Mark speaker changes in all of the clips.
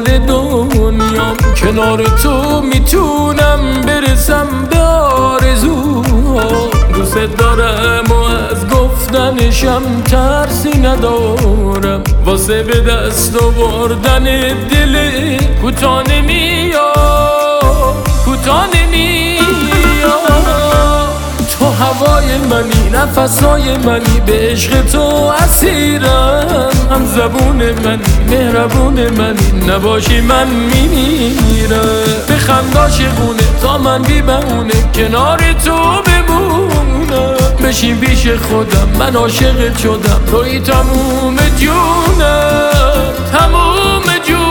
Speaker 1: دنیام، کنار تو میتونم برسم به آرزوها. دوست دارم و از گفتنشم ترسی ندارم، واسه به دست آوردن دل کوتاه نمیاد، کوتاه نمیاد. تو هوای منی، نفسای منی، به عشق تو اسیرم. هم زبون منی، مهربون منی، نباشی من میمیرم. به خنداش خونه تا من بی بهونه کنار تو بمونم. بشین پیش خودم من عاشقت شدم، توی تموم جونم، تموم جونم.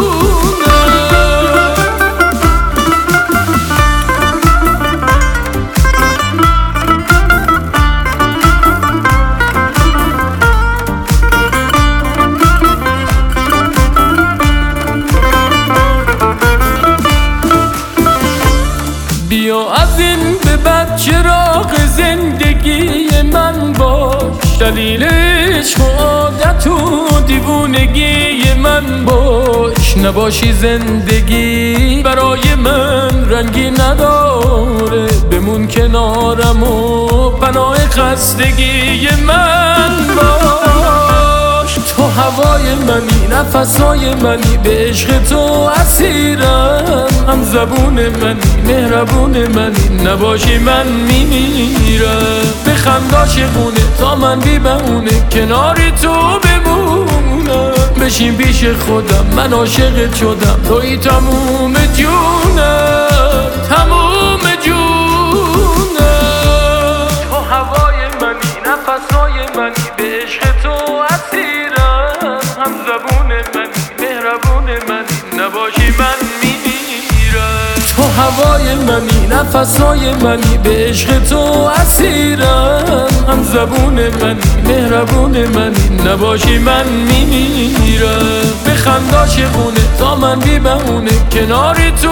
Speaker 1: بیا از این به بعد چراغ زندگی من باش، دلیل عشق و عادت و دیوونگی من باش. نباشی زندگی برای من رنگی نداره، بمون کنارم و پناه خستگی من باش. تو هوای منی، نفسای منی، به عشق تو اسیرم. هم زبون منی، مهربون منی، نباشی من میمیرم. به خنداش خونه تا من بی بهونه کنار تو بمونم. بشین پیش خودم من عاشقت شدم، توی تموم جونم، تموم جونم. تو هوای منی، نفسای منی، به عشق تو اسیرم. هم زبون منی، مهربون منی، نباشی من میمیرم. تو هوای منی، نفسای منی، به عشق تو اسیرم. هم زبون منی، مهربون منی، نباشی من میمیرم. به خنداش خونه تا من بی بهونه کنار تو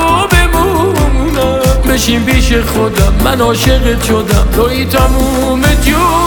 Speaker 1: بمونم. بشین پیش خودم من عاشقت شدم، توی تموم جون.